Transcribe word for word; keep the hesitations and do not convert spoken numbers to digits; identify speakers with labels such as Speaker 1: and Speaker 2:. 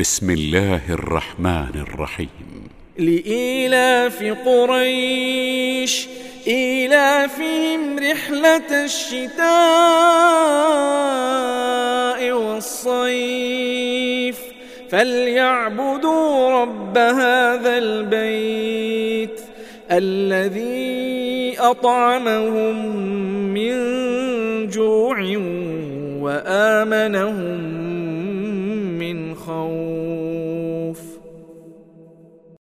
Speaker 1: بسم الله الرحمن الرحيم.
Speaker 2: لإيلاف قريش إيلافهم رحلة الشتاء والصيف فليعبدوا رب هذا البيت الذي أطعمهم من جوع وآمنهم من خوف.